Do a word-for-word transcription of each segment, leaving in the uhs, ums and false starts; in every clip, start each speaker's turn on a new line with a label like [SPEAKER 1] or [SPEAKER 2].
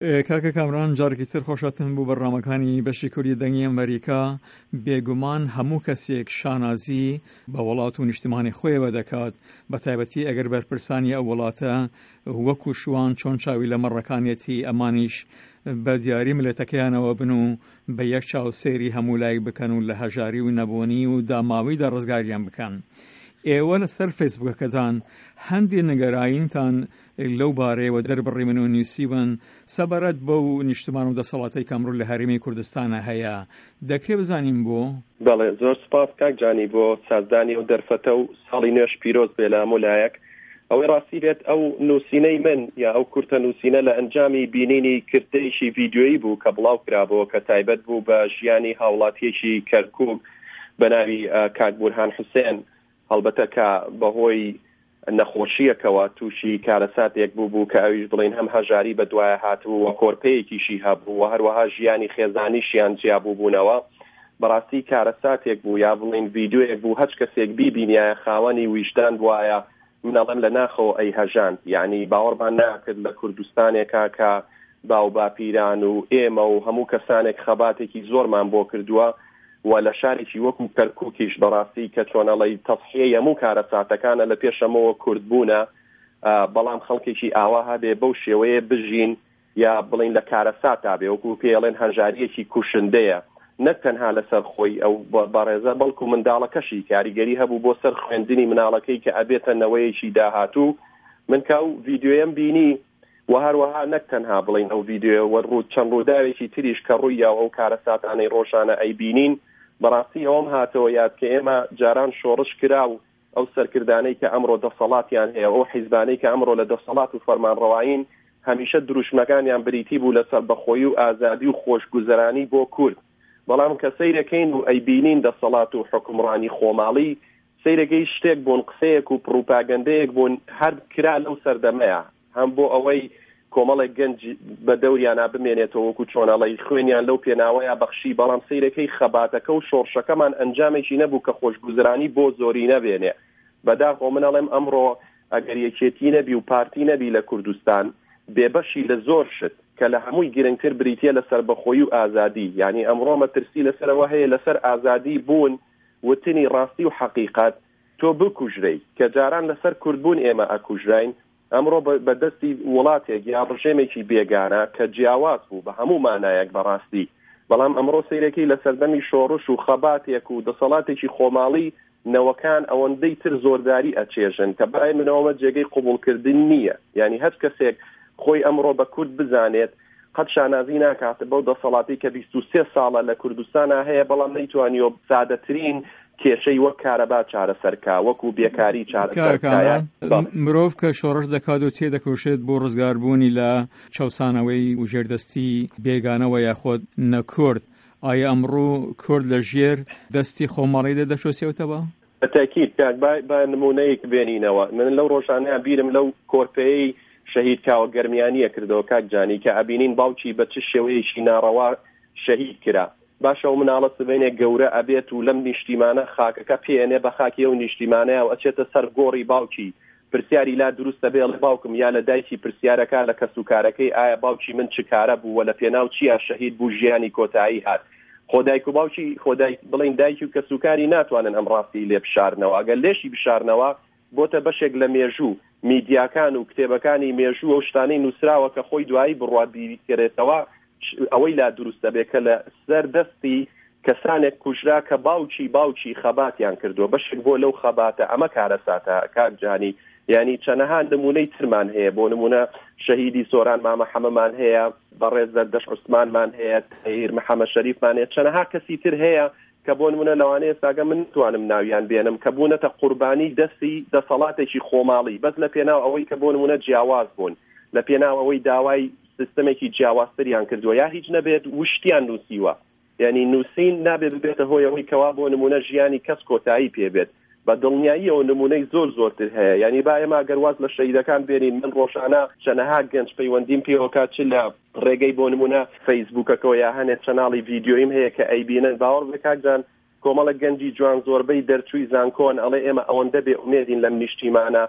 [SPEAKER 1] کاکە کامران جارێکی تر خۆشەتم بوو بەڕامەکانی بەشی کوردی دەنگی ئەمریکا. بێگومان هەموو کەسێک شانازی بە وڵات و نیشتمانی خۆیەوە دەکات، بە تایبەتی ئەگەر بەرپرسانی ئەو وڵاتە وەکو شوان چۆن چاوی لە مەڕەکانیەتی ئەمانیش بە دیاری ملەتەکەیانەوە بن و بە یەک چاو سێری هەموو لایک بکەن و لە هەژاری و نەبوونی و داماویدا ڕزگاریان بکەن. ئێوە لەسەر فیسبوکەکەتان هەندێک نگەراییتان لەو بارەیەوە دەربڕی من و نووسیون سەبارەت بەو نیشتمان و دەسەڵاتی کەمڕۆ لە هەرێمی کوردستانە هەیە. دەکرێت بزانین بۆ؟
[SPEAKER 2] بەڵێ زۆر سپاس کاک جانی بۆ سازدانی و دەرفەتە و ساڵی نوێش پیرۆز بێ لە هەموو لایەک. ئەوەی ڕاستی بێت ئەو نووسینەی من یا ئەو کورتە نووسینە لە ئەنجامی بینینی کردەیەکی ڤیدیۆیی بوو کە بڵاو کرابەوە کە تایبەت بوو بە ژیانی هاوڵاتیەکی کەرکووک بە ناوی کاک بورهان حوسێن، هەڵبەتە کە بەهۆی نەخۆشیەکەوە تووشی کارەساتێک بوو بوو کە ئەویش بڵین هەم هەژاری بە دوایە هاتبوو وە کۆرپەیەکیشی هەبوو و هەروەها ژیانی خێزانیشیان جیابوو بوونەوە. بەڕاستی کارەساتێک بوو یا بڵین ڤیدیۆیەک بوو هەچ کەسێک بیبینایە خاوەنی ویژدان بوایە منەڵێم لە ناخەوە ئەی هەژاند، یعنی باوەڕمان ناکرد لە کوردستانێکا کە باو باپیران و ئێمە و هەموو کەسانێک خەباتێکی زۆرمان بۆ کردووە و لە شارێکی وەکو کەرکووکیش بەڕاستی کە چۆنەڵی تەضحیە هەموو کارەساتەکانە لە پێشەمەوە کورد بوونە، بەڵام خەڵکێکی ئاوا هەبێ بەو شێوەیە بژین یا بڵین لە کارەساتا بێ وەکو پێڵێن هەژاریەکی کوشندەیە، نەک تەنها لەسەر خۆی ئەو بەڕێزە بەڵکو منداڵەکەشی کاریگەری هەبوو بۆ سەر خوێندنی مناڵەکەی کە ئەبێتە نەوەیەکی داهاتوو. من کە ئەو ڤیدیۆیەم بینی و هەروەها نەک تەنها بڵین ئەو ڤیدیۆ وەڕوو چەند ڕووداوێکی تریش کە ڕوویە ئەو کارەساتانەی ڕۆژانە ئەیبینین، بەڕاستی ئەوم هاتەوە یاد کە ئێمە جاران شۆڕش کرا و ئەو سەرکردانەی کە ئەمڕۆ دەسەڵاتیان هەیە ئەو حیزبانەی کە ئەمڕۆ لە دەسەڵات و فەرمانڕەوایین هەمیشە دروشمەکانیان بریتی بوو لەسەر بەخۆیی و ئازادی و خۆشگوزەرانی بۆ کورد. بەڵام کە سەیرەکەین و ئەیبینین دەسەڵات و حکومڕانی خۆماڵی سەیرەکەی شتێک بوون، قسەیەک و پروپاگەندەیەک بوون هەر کرا لەو سەردەمەیە، هەم بۆ ئەوەی کۆمەڵێک گەنج بە دەوریانە بمێنێتەوە وەکو چۆنەڵی خوێنیان لەو پێناوەیە بەخشی، بەڵام سەیرەکەی خەباتەکە و شۆڕشەکەمان ئەنجامێکی نەبوو کە خۆشگوزرانی بۆ زۆری نەبێنێ. بەداخۆ منەڵێم ئەمڕۆ ئەگەر یەکێتی نەبی و پارتی نەبی لە کوردستان بێبەشی لە زۆر شت کە لە هەمووی گرنگتر بریتە لەسەر بەخۆیی و ئازادی، یعنی ئەمڕۆ مەترسی لەسەرەوە هەیە لەسەر ئازادی بوون وتنی ڕاستی و حەقیقەت تۆ بکوژرەی کە جاران لەسەر کوردبوون ئێمە ئەکوژراین. ئەمڕۆ بەدەستی وڵاتێک یا ڕژێمێکی بێگانە کە جیاواز بوو بە هەموو مانایەک بەڕاستی، بەڵام ئەمڕۆ سەیرەکەی لە سەردەمی شۆڕش و خەباتێک و دەسەڵاتێکی خۆماڵی نەوەکان ئەوەندەی تر زۆرداری ئەچێژن کە بەرای منەوەمە جێگەی قبولکردن نییە. یعنی هەر کەسێک خۆی ئەمڕۆ بە کورد بزانێت قەت شانازی ناکاتە بەو دەسەڵاتی کە بیست و سێ ساڵە لە کوردستانە هەیە، بەڵام نەیتوانیۆ سادەترین کێشەی وەک کارەبا چارەسەرکا وەکو بێکاری چارەسەرکایە.
[SPEAKER 1] مرۆڤ کە شۆڕش دەکات و تێدەکەوشێت بۆ ڕزگاربوونی لە چاوسانەوەی و ژێردەستی بێگانەوە یاخۆت نەکورد، ئایا ئەمڕۆ کورد لە ژێر دەستی خۆماڵیدا دەشۆسێتەوە؟
[SPEAKER 2] بەتاکید با نمونەیەک بێنینەوە. من لەو ڕۆژانەیە بیرم لەو کۆرپەیەی شەهید کاوە گەرمیانیە کردەوە کاک جانی کە ئەبینین باوکی بە چ شێوەیەکی ناڕەوا شەهید کرا. باشە و مناڵە سبەینێک گەورە ئەبێت و لەم نیشتیمانە خاکەکە پێێنێ بە خاکی ئەو نیشتیمانەیە و ئەچێتە سەر گۆڕی باوکی، پرسیاری لا دروستە بێڵێ باوکم یا لە دایکی پرسیارەکە لە کەسوکارەکەی ئایا باوکی من چ کارە بوو و لە پێناو چیە شەهید بوو ژیانی کۆتایی هات. خۆدایک و باوکی خۆدای بڵین دایکی و کەسوکاری ناتوانن ئەم ڕاستی لێ بشارنەوە، ئەگەر لێشی بشارنەوە بۆتە بەشێک لە مێژوو میدیاکان و کتێبەکانی مێژوو ئەو شتانەی نووسراوە کە خۆی دوایی بڕوات بیریکرێتەوە ئەوەی لا دروستە بێ کە لە سەر دەستی کەسانێک کوژرا کە باوکی باوکی خەباتیان کردووە بەشێک بۆ لەو خەباتە. ئەمە کارەساتە کاک جانی، یعنی چەنەها نمونەی ترمان هەیە، بۆ نمونە شەهیدی سۆران مامە حەمەمان هەیە، بەڕێز زەردەش عوسمانمان هەیە، تەهیر محەممەد شەریفمان هەیە، چەنەها کەسی تر هەیە کە بۆ نمونە لەوانەیە ساگە من نتوانم ناویان بێنم کە بوونەتە قوربانی دەستی دەسەڵاتێکی خۆماڵی بەس لە پێناو ئەوەی کە بۆ نمونە جیاواز بوون، لە پێناو ئەوەی داوای سیستەمێکی جیاوازتریان کردووە یا هیچ نەبێت وشتیان نووسیوە. یعنی نووسین نابێت ببێتە هۆی ئەوەی کەوا بۆ نمونە ژیانی کەس کۆتایی پێبێت. بە دڵنیاییەوە نمونەی زۆر زۆرتر هەیە. یعنی با ئێمە گەرواز لە شەهیدەکان بێنین، من ڕۆژانە چەنەها گەنج پەیوەندیم پێوەکات چ لە ڕێگەی بۆ نمونە فەیسبووکەکەوە یا هەنێک چەناڵی ڤیدیۆیم هەیە کە ئەیبینن باوەڕ بێ کاکجان کۆمەڵە گەنجی جوان زۆربەی دەرچووی زانکۆن ئەڵێ ئێمە ئەوەندە بێ ئومێدین لەم نیشتیمانە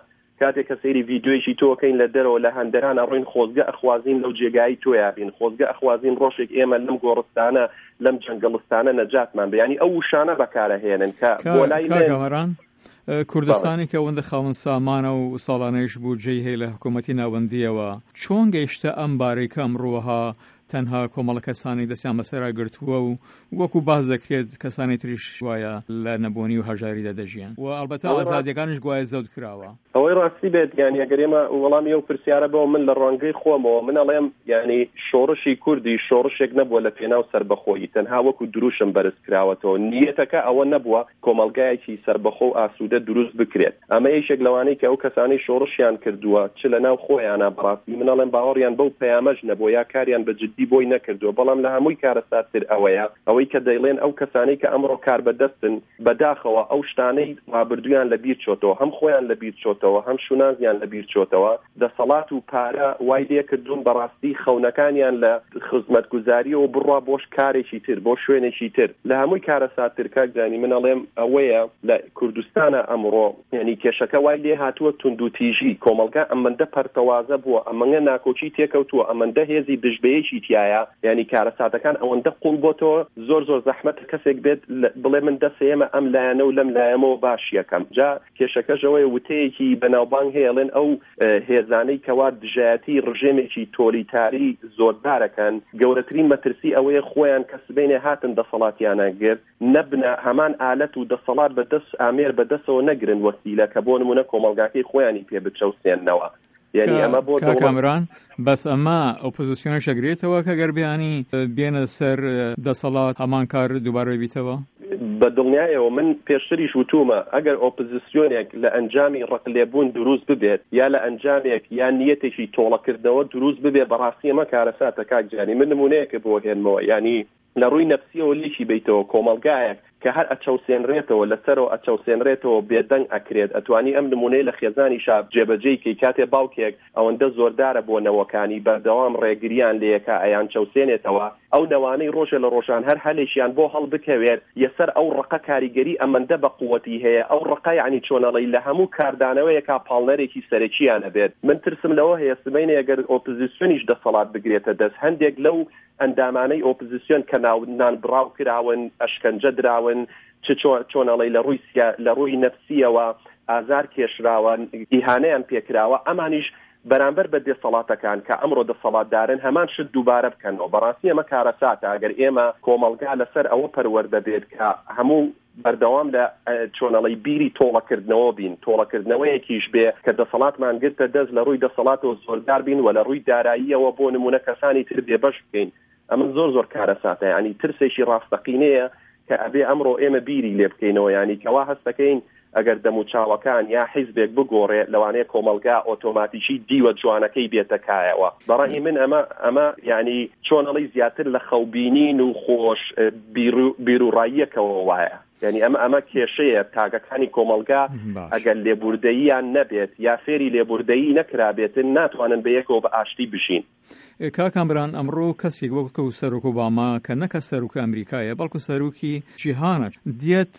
[SPEAKER 2] کاتێک کە سەیری ڤیدیۆیشی تۆکەین لە دەرەوە لە هەندەران ئەڕۆین خۆزگە ئەخوازین لەو جێگایی تۆیا بین، خۆزگە ئەخوازین ڕۆژێک ئێمە لەم گۆڕستانە لەم جەنگەڵستانە نەجاتمان بێ، ینی ئەو وشانە بەکارەهێنن کە بۆ لای
[SPEAKER 1] کاگەمەران کوردستانی کە ئەوەندە خاوەن سامانە و ساڵانەیەش بوو جێی هەیە لە حکوومەتی ناوەندیەوە، چۆن گەیشتە ئەم بارەی کە ئەمڕۆها تەنها کۆمەڵە کەسانی دەستیان بەسەرا گرتووە و وەکو باز دەکرێت کەسانی تریش وایە لە نەبوونی و هەژاریدا دەژیان و ئەلبەتە ئازادیەکانیش گوایە زەوت کراوە.
[SPEAKER 2] ئەوەی ڕاستی بێت یانی ئەگەر ئێمە وەڵامی ئەو پرسیارە بەوە من لە ڕوانگەی خۆمەوە من ئەڵێم یعنی شۆڕشی کوردی شۆڕشێک نەبووە لە پێناو سەربەخۆیی، تەنها وەکو دروشم بەرز کراوەتەوە، نیەتەکە ئەوە نەبووە کۆمەلگایەکی سەربەخۆ و ئاسوودە دروست بکرێت. ئەمە یەکێک لەوانەی کە ئەو کەسانی شۆڕشیان کردووە چ لە ناو خۆیانە بەڕاستی من ئەڵێم باوەڕیان بەو پەیامەش نەبووە یا کاریان بە جددی بۆی نەکردووە، بەڵام لە هەمووی کارەساتتر ئەوەیە ئەوەی کە دەیڵێن ئەو کەسانەی کە ئەمڕۆ کار بەدەستن بەداخەوە ئەو شتانەی وابردویان لە بیر چۆتەوە، هەم خۆیان لە بیر چۆتەوە هەم شونازیان لە بیر چۆتەوە، دەسەڵات و پارە وای لێ کردوون بەڕاستی خەونەکانیان لە خزمەتگوزاریەوە بڕوا بۆش کارێکی تر بۆ شوێنێکی تر لە هەمووی کارەساتتر کاکجانی من ئەڵێم ئەوەیە لە کوردستانە ئەمڕۆ یعنی کێشەکە وای لێ هاتووە توندوتیژی کۆمەلگا ئەمەندە پەرتەوازە بووە، ئەمەنگە ناکۆچی تێکەوتووە، ئەمەندە هێزی دژبەیەکی تایە، یعنی کارەساتەکان ئەوەندە قوڵ بۆتەوە زۆر زۆر زەحمەت کەسێک بێت بڵێ من دەسێمە ئەم لایەنە و لەم لایەمەوە باش یەکەم جا کێشەکەشەوەی وتەیەکی بەناوبانگ هێڵێن ئەو هێزانەی کەوا دژایەتی ڕژێمێکی تۆریتاری زۆردارەکەن گەورەترین مەترسی ئەوەیە خۆیان کە سبەینێ هاتن دەسەڵاتیانە گرت نەبنە هەمان ئالەت و دەسەڵات بەدەست ئامێر بەدەستەوە نەگرن وەسیلە کە بۆ نمونە کۆمەلگاکەی خۆیانی پێ بچەوسێننەوە. یعنی ئەمە بۆ
[SPEAKER 1] کامران بەس ئەمە ئۆپۆزیسیۆنە شەگرێتەوە کە گەربیانی بێنە سەر دەسەڵات هەمان کار دووبارە بیتەوە
[SPEAKER 2] بە دڵنیایەوە من پێشتریش وتومە ئەگەر ئۆپۆزیسیۆنێک لە ئەنجامی ڕقلێبوون دروست ببێت یا لە ئەنجامێک یا نیەتێکی تۆڵەکردنەوە دروست ببێت بەڕاستی ئەمە کارەساتە کاکجانی من نمونەیەکە بۆ هێنمەوە ینی لە ڕووی نەفسیەوە لیشی بیتەوە کۆمەلگایەک کە هەر ئەچەوسێنرێتەوە لەسەرەوە ئەچەوسێنرێتەوە بێدەنگ ئەکرێت ئەتوانی ئەم نمونەی لە خێزانی شاب جێبەجێیکەی کاتێ باوکێک ئەوەندە زۆردارە بۆ نەوەکانی بەردەوام ڕێگریان لەیەکە ئەیان چەوسێنێتەوە ئەو نەوانەی ڕۆژە لە ڕۆژان هەر هەلێکیان بۆ هەڵبکەوێت یەسەر ئەو ڕقە کاریگەری ئەمەندە بە قووەتی هەیە ئەو ڕقە یعنی چۆنەڵی لە هەموو کاردانەوەیەکا پاڵنەرێکی سەرەکییانە بێت من ترسم لەوە هەیە سبەینێ ئەگەر ئۆپۆزیسیۆنیش دەسەڵات بگرێتە دەست هەندێک لەو ئەندامانەی ئۆپۆزیسیۆن کە ناونان بڕاو کراون ئەشکەنجە دراون چ چۆنەڵی لە ڕووی لە ڕووی نەفسیەوە ئازار کێشراوە ئیهانەیان پێکراوە ئەمانیش بەرامبەر بە دەسەڵاتەکان کە ئەمڕۆ دەسەڵاتدارن هەمان شت دووبارە بکەنەوە بەڕاستی ئەمە کارەساتە ئەگەر ئێمە کۆمەلگا لەسەر ئەوە پەروەردە بێت کە هەموو بەردەوام لە چۆنەڵی بیری تۆڵەکردنەوە بین تۆڵەکردنەوەیەکیش بێ کە دەسەڵاتمان گرتە دەست لە ڕووی دەسەڵاتەوە زۆردار بین و لە ڕووی داراییەوە بۆ نمونە کەسانی تر بێبەش بکەین ئەمە زۆر زۆر کارەساتە ینی ترسێکی ڕاستەقینەیە کە ئەبێ ئەمڕۆ ئێمە بیری لێ بکەینەوە ینی کەوا هەستەکەین ئەگەر دەموچاوەکان یا حیزبێک بگۆڕێ لەوانەیە کۆمەلگا ئۆتۆماتیکی دیوە جوانەکەی بێتەکایەوە بەڕای من ئەمە ئەمە ینی چۆنەڵی زیاتر لە خەوبینین و خۆش بیرروڕاییەکەوە وایە یعنی ئەمە ئەمە کێشەیە تاگەکانی کۆمەلگا ئەگەر لێبوردەییان نەبێت یا فێری لێبوردەیی نەکرابێتن ناتوانن بەیەکەوە بە ئاشتی بشین.
[SPEAKER 1] کاکامبران ئەمڕۆ کەسێک وەکو سەرۆک ئۆباما کە نەکە سەرۆک ئەمریکایە بەڵکو سەرۆکی جیهانە دیێت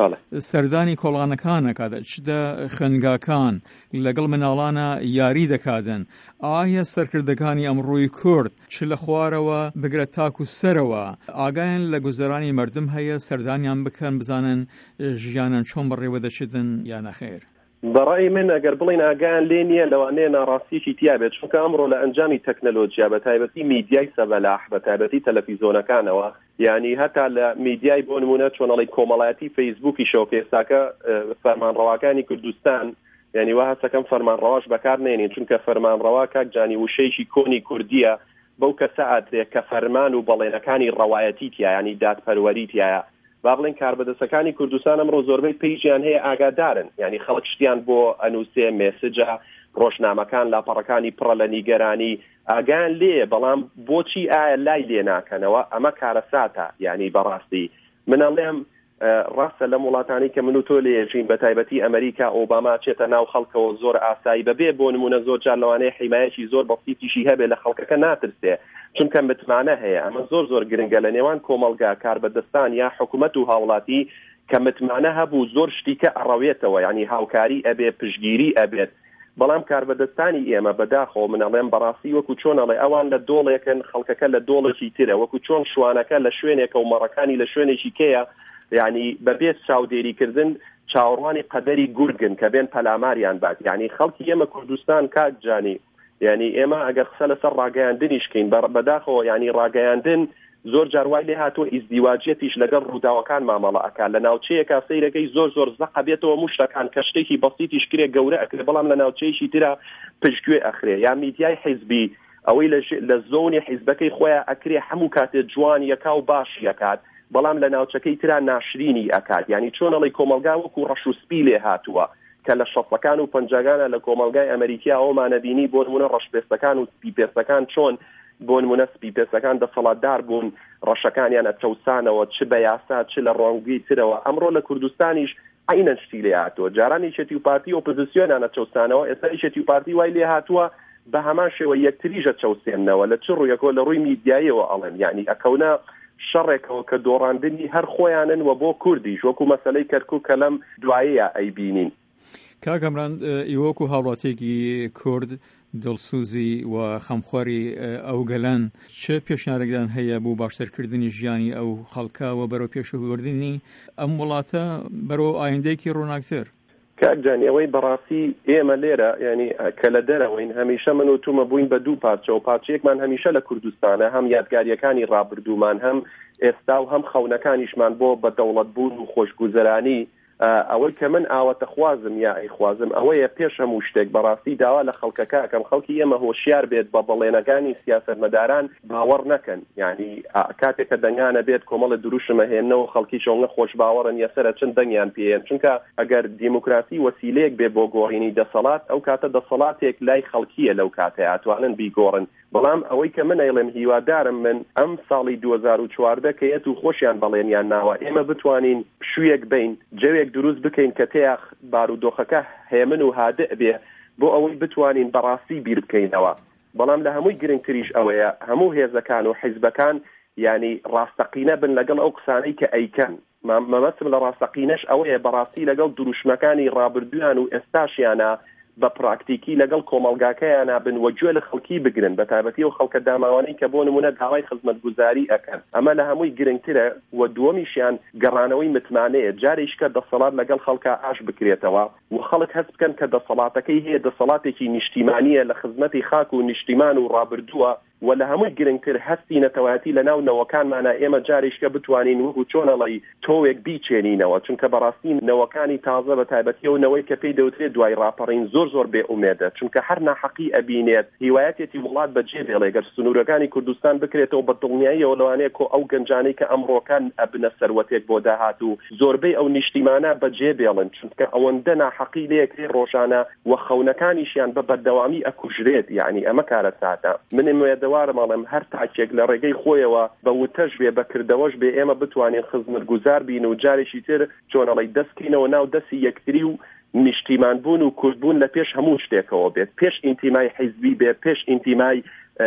[SPEAKER 1] سەردانی کۆڵانەکانەکات چدە خوێنگاکان لەگەڵ مناڵانە یاری دەکاتن ئایا سەرکردەکانی ئەمڕۆی کورد چ لە خوارەوە بگرێت تاک و سەرەوە ئاگایان لە گوزەرانی مردم هەیە سەردانیان بکەن بزانن ژیانان چۆن بەڕێوە دەچێتن یا نەخێر.
[SPEAKER 2] بەڕای من ئەگەر بڵین ئاگیان لێ نییە لەوانەیە ناڕاستیەکی تیا بێت چونکە ئەمڕۆ لە ئەنجامی تەکنەلۆجیا بە تایبەتی میدیای سەبەلاح بە تایبەتی تەلەڤیزۆنەکانەوە یعنی هەتا لە میدیای بۆ نمونە چۆنەڵی کۆمەڵایەتی فەیسبووکی شۆکێساکە فەرمانڕەواکانی کوردستان یعنی وا هەستەکەم فەرمانڕەواش بەکار نێنین چونکە فەرمانڕەوا کاکجانی وشەیەکی کۆنی کوردیە بەو کەسە ئاترێ کە فەرمان و بەڵێنەکانی ڕەوایەتی تایە ینی دادپەروەری تایە با بڵین کاربەدەستەکانی کوردستان ئەمڕۆ زۆربەی پێیجیان هەیە ئاگادارن یعنی خەڵک شتیان بۆ ئەنووسێ مێسجە ڕۆژنامەکان لاپەڕەکانی پڕە لە نیگەرانی ئاگیان لێ بەڵام بۆچی ئایا لای لێ ناکەنەوە ئەمە کارەساتە یعنی بەڕاستی من ئەڵێم ڕاستە لە وڵاتانی کە من و تۆ لێژین بە تایبەتی ئەمریکا ئۆباما چێتە ناو خەڵکەوە زۆر ئاسایی بەبێ بۆ نمونە زۆر جار لەوانەیە حیمایەتی زۆر بەسیتیشی هەبێ لە خەڵکەکە ناترسێ چونکە متمانە هەیە ئەمە زۆر زۆر گرنگە لە نێوان کۆمەلگا کاربەدەستان یا حکوومەت و هاوڵاتی کە متمانە هەبوو زۆر شتیکە ئەڕەوێتەوە ینی هاوکاری ئەبێ پشگیری ئەبێت بەڵام کاربەدەستانی ئێمە بەداخەوە منەڵێم بەڕاستی وەکو چۆنەڵێ ئەوان لە دۆڵێکن خەڵکەکە لە دۆڵێکی ترە وەکو چۆن شوانەکە لە شوێنێکە و مەڕەکانی لە شوێنێکی کەیە یعنی بەبێ چاودێریکردن چاوەڕوانی قەدەری گورگن کە بێن پەلاماریان بات یعنی خەڵکی ئێمە کوردستان کاک جانی یعنی ئێمە ئەگەر قسە لەسەر ڕاگەیاندنیشکەین بەداخەوە یعنی ڕاگەیاندن زۆر جاروای لێ هاتووە ئیزدیواجێتیش لەگەڵ ڕووداوەکان مامەڵە ئەکات لە ناوچەیەکە سەیرەکەی زۆر زۆر زەقە بێتەوە موشتەکان کە شتێکی بەسیتیش کرێ گەورە ئەکرێ بەڵام لە ناوچەیەکی ترە پشتگوێ ئەخرێ یا میدیای حیزبی ئەوەی لە زۆنی حیزبەکەی خۆیان ئەکرێ هەموو کاتێ جوان یەکا و باشی ئەکات بەڵام لە ناوچەکەی ترا ناشرینی ئەکات یعنی چۆنەڵی کۆمەلگا وەکو ڕەش و سپی لێ هاتووە کە لە شەڕەکان و پەنجەگانە لە کۆمەلگای ئەمریکا ئەومانە بینی بۆ نمونە ڕەشپێستەکان و سپیپێستەکان چۆن بۆ نمونە سپیپێستەکان دەسەڵاتدار بوون ڕەشەکانیان ئەچەوسانەوە چ بە یاسا چ لە ڕۆنگی ترەوە ئەمڕۆ لە کوردستانیش عینەن شتی لێ هاتووە جارانی شێتی و پارتی ئۆپۆزیسیۆنیان ئەچەوسانەوە ئێستا شێتی و پارتی وای لێ هاتووە بە هەمان شێوە یەکتریژە چەوسێننەوە لە چ ڕوویەکەوە لە ڕووی میدیایەوە ئەڵێن یعنی ئەکەونە شەڕێکەوە کە دۆڕاندنی هەر خۆیانن و بۆ کوردیش وەکو مەسەلەی کەرکووک کە لەم دوایەیە ئەیبینین.
[SPEAKER 1] کاکەمران ئیوەکو هاوڵاتێکی کورد دڵسوزی و خەمخواری ئەو گەلەن چه پێشنیارێکدان هەیە بۆ باشترکردنی ژیانی ئەو خەڵکە و بەرەو پێشبردننی ئەم وڵاتە بەرەو ئایندەیەکی ڕووناکتر؟
[SPEAKER 2] کاکجان ئەوەی بەڕاستی ئێمە لێرە ینی کە لە دەرەوەین هەمیشە من و تومە بووین بە دوو پارچە و پارچەیەکمان هەمیشە لە کوردستانە هەم یادگاریەکانی ڕابردوومان هەم ئێستا و هەم خەونەکانیشمان بۆ بە دەوڵەتبوون و خۆشگوزەرانی ئەوەی کە من ئاوەتە خوازم یا ئەیخوازم ئەوەیە پێش هەموو شتێک بەڕاستی داوا لە خەڵکەکە کەم خەڵکی ئێمە هۆشیار بێت بە بەڵێنەکانی سیاسەتمەداران باوەڕ نەکەن یعنی کاتێک کە دەنگانە بێت کۆمەڵە دروشمە هێنەوە خەڵکی شۆنگە خۆش باوەڕن یەسەرە چەند دەنگیان پێێن چونکە ئەگەر دیموکراسی وەسیلەیەک بێ بۆ گۆڕینی دەسەڵات ئەو کاتە دەسەڵاتێک لای خەڵکیە لەو کاتەیە ئەتوانن بیگۆڕن بەڵام ئەوەی کە من ئەیڵێم هیوادارم من ئەم ساڵی دوو هەزار و چواردە کە یەت و خۆشیان بەڵێنیان ناوە ئێمە بتوانین شوویەک بین جەوێک دروست بکەین کە تێخ بارودۆخەکە هێمن و هادئ بێ بۆ ئەوەی بتوانین بەڕاستی بیر بکەینەوە بەڵام لە هەمووی گرنگتریش ئەوەیە هەموو هێزەکان و حیزبەکان ینی ڕاستەقینە بن لەگەڵ ئەو قسانەی کە ئەیکەن مەمەسم لە ڕاستەقینەش ئەوەیە بەڕاستی لەگەڵ دروشمەکانی ڕابردویان و ئێستاشیانە بە پراکتیکی لەگەڵ کۆمەلگاکەیانە بن وەگوێ لە خەڵکی بگرن بە تایبەتی و خەڵکە داماوانەی کە بۆ نمونە داوای خزمەتگوزاری ئەکەن ئەمە لە هەمووی گرنگترە و دووەمیشیان گەڕانەوەی متمانەیە جارێککە دەسەڵات لەگەڵ خەڵکە ئاش بکرێتەوە و خەڵک هەست بکەن کە دەسەڵاتەکەی هەیە دەسەڵاتێکی نیشتیمانیە لە خزمەتی خاک و نیشتیمان و ڕابردووە و لە هەمووی گرنگتر هەستی نەتەوەیەتی لە ناو نەوەکانمانە ئێمە جارێککە بتوانین وەکو چۆنەڵی تۆوێک بیچێنینەوە چونکە بەڕاستی نەوەکانی تازە بە تایبەتی و نەوەی کە پێی دەوترێت دوای ڕاپەڕین زۆر زۆر بێئومێدە چونکە هەر ناحەقی ئەبینێت هیوایەتێتی وڵات بەجێ بێڵێ گەر سنوورەکانی کوردستان بکرێتەوە بە دڵنیاییەوە لەوانەیە کۆ ئەو گەنجانەی کە ئەمڕۆکان ئەبنە سەروەتێک بۆ داهات و زۆربەی ئەو نیشتیمانە بەجێ بێڵن چونکە ئەوەندە ناحەقی لەیەکرێ ڕۆژانە و خەونەکانیشیان بە بەردەوامی ئەکوژرێت یعنی ئەمە کارە ساتە من وارمەڵم هەر تاکێک لە ڕێگەی خۆیەوە بە وتەش بێ بەکردەوەش بێ ئێمە بتوانین خزمەتگوزار بین و جارێکی تر چۆنەڵی دەستکەینەوە ناو دەستی یەکتری و نیشتیمان بوون و کوردبوون لە پێش هەموو شتێکەوە بێت پێش ئینتیمای حیزبی بێ پێش ئینتیمای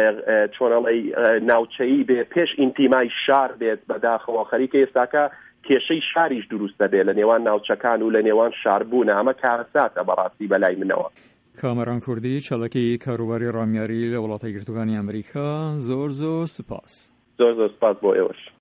[SPEAKER 2] چۆنەڵی ناوچەیی بێ پێش ئینتیمای شار بێت بەداخەوە خەریکە ئێستاکە کێشەی شاریش دروستە بێ لە نێوان ناوچەکان و لە نێوان شاربوونە ئەمە کارەساتە بەڕاستی بەلای منەوە.
[SPEAKER 1] کامەران کوردی چالاکی کاروباری ڕامیاری لە وڵاتە یەکگرتووەکانی ئەمریکا زۆر زۆر سپاس.
[SPEAKER 2] زۆر زۆر سپاس بۆ ئێوەش.